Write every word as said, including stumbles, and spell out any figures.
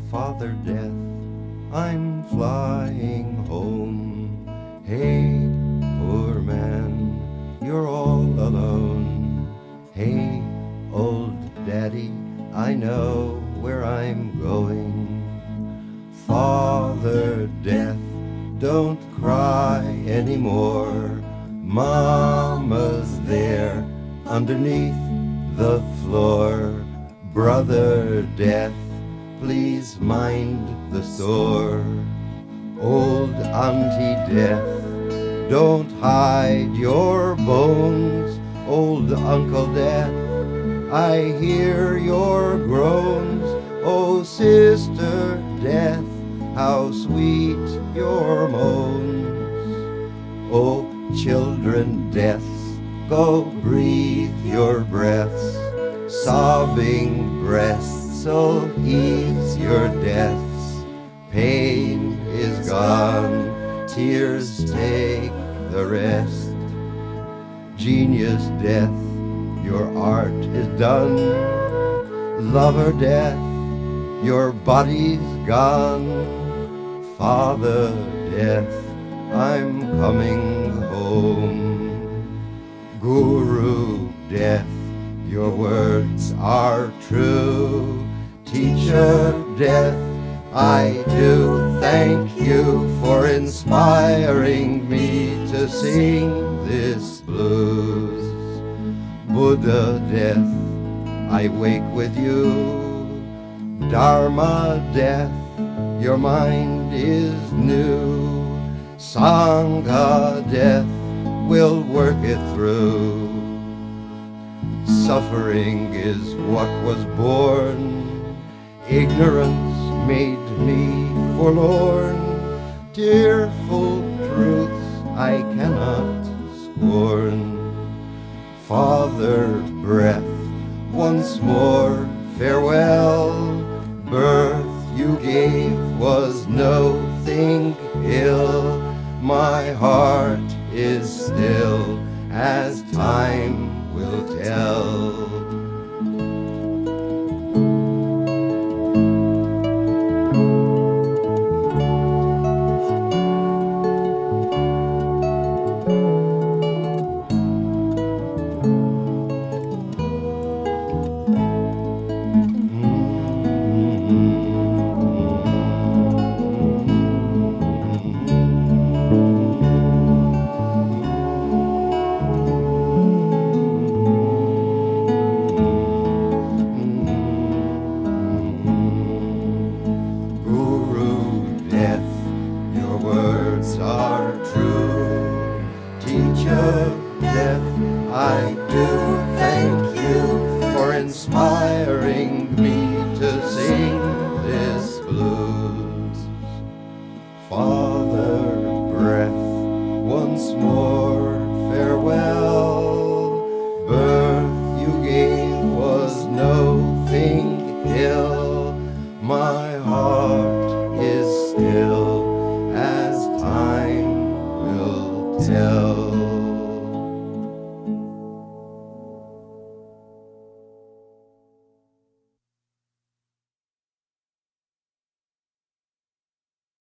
Father Death, I'm flying home. Hey, poor man, you're all alone. Hey, old daddy, I know where I'm going. Father Death, don't cry anymore. Mama's there underneath the floor. Brother Death, please mind the store. Old Auntie Death, don't hide your bones. Old Uncle Death, I hear your groans. Oh, Sister Death, how sweet your moans. Oh, children Deaths, go breathe your breaths. Sobbing breasts, so ease your deaths. Pain is gone, tears take the rest. Genius Death, your art is done. Lover Death, your body's gone. Father Death, I'm coming home. Guru Death, your words are true. Teacher Death, I do thank you for inspiring me to sing this blues. Buddha Death, I wake with you. Dharma Death, your mind is new. Sangha Death, we'll work it through. Suffering is what was born. Ignorance made me forlorn. Tearful truths I cannot scorn. Father Breath, once more farewell. Birth you gave was no thing ill. My heart is still, as time will tell. Are true. Teacher Death, I do thank you for inspiring me to sing this blues. Father Breath, once more farewell. Birth you gave was no thing ill. My heart is still, as time will tell.